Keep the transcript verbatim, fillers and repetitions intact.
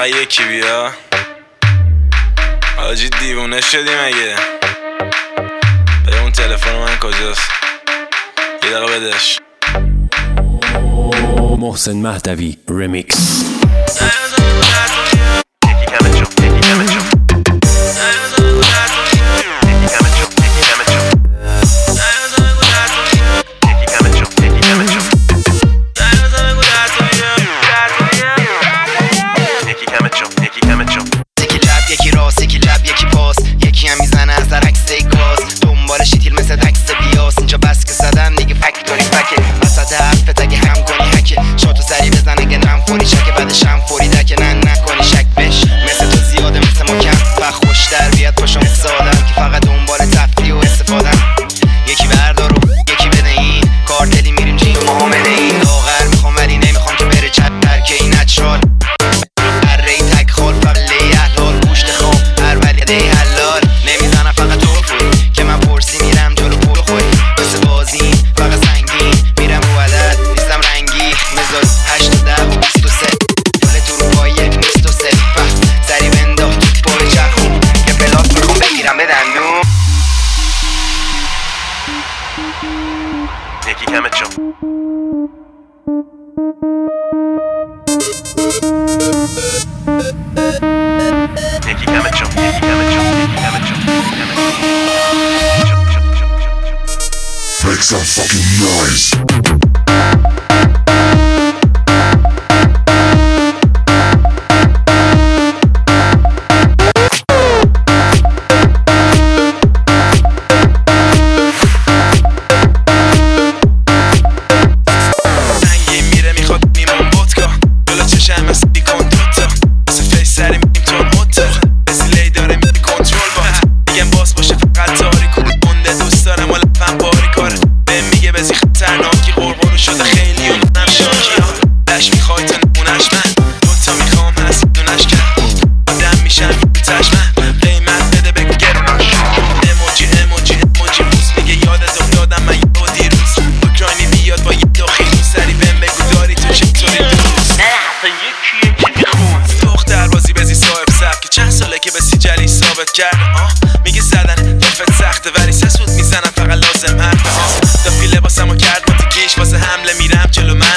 فقط یکی بیا. حاجی دیوونه شدی مگه؟ بده اون تلفن من کجاست؟ یه دقیقه بدش. محسن مهدوی رمیکس. یکی راست یکی لب یکی پاس، یکی هم میزنه از در عکس گاز، دنبال شیتیل مثل تکس بیاس. اینجا بس که زدن دیگه فکتوری فکه، وسط حرفت اگه هم کنی حکه، شاتو سری بزن اگه نم فوری چکه، بعدش هم فوری دکه نه نکنی شک بش. مثل تو زیاده مثل ما کم و خوش در بیاد پاشم مثل آدم که فقط دنبال تفریح و استفادن. یکی بردار و یکی بده این کارتلی میریم جیم معامله این لاغر میخوام ولی نمیخوام که بره چت ترکه این نچرال ری تک خال فقلی احلال گوشت خواب هر ولی حلال نمیزنم فقط تو خوری که من پرسی میرم جلو پول خوری مثل بازی فقط سنگین میرم رو عدد نیستم رنگی مزار هشت و ده و بیست و سه پل تو رو پایه نیست و سه پس سری بنداخت پای چرخون یه پلاس میخوام بگیرم به دندون. یکی کمت شو یکی کمت شو یکی کمت شو یکی کمت شو Make some fucking noise. میگه زدن دفت سخته ولی سه سود میزنم فقط لازم حرف بزن دافی لباسمو کرد با تیکیش واسه حمله میرم جلو من